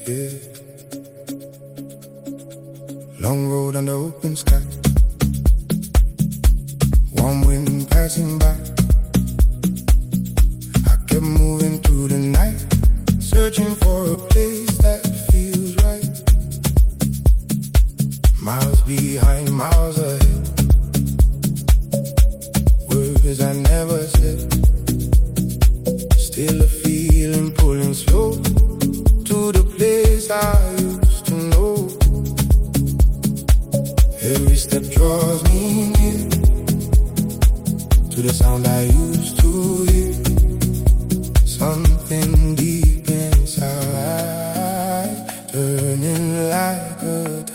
yeah. Long road under open sky, warm wind passing by. I kept moving through the night, searching for a place that feels right. Miles behind, miles ahead, words I never said. Still a feeling pulling slow to the place I used to know. Every step draws me near to the sound I used to hear. Something deep inside, turning like a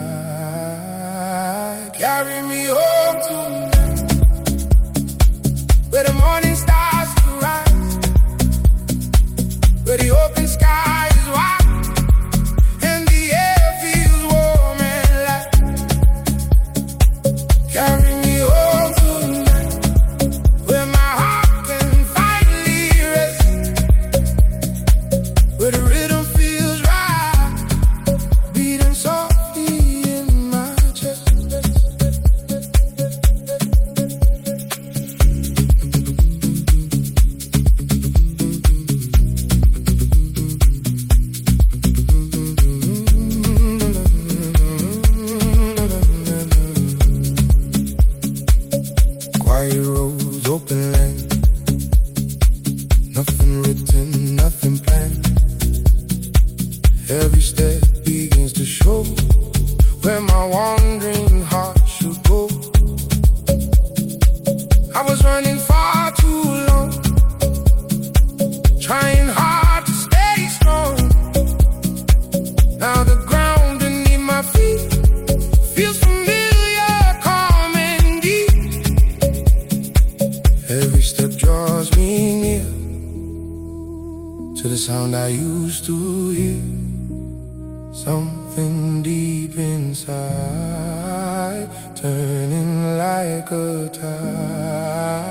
tide. Carry me home tonight, where the morning starts to rise, where the open sky is wide and the air feels warm and light. Carry me home tonight, where my heart can finally rest, where the rhythm feels right, beating softly in my chest. Quiet roads, open land, nothing written, nothing planned. Every step begins to show where my wandering heart should go. I was running far too long, trying hard to stay strong. Now the ground beneath my feet feels familiar, calm and deep. Every step draws me near to the sound I used to hear. Something deep inside, turning like a tide.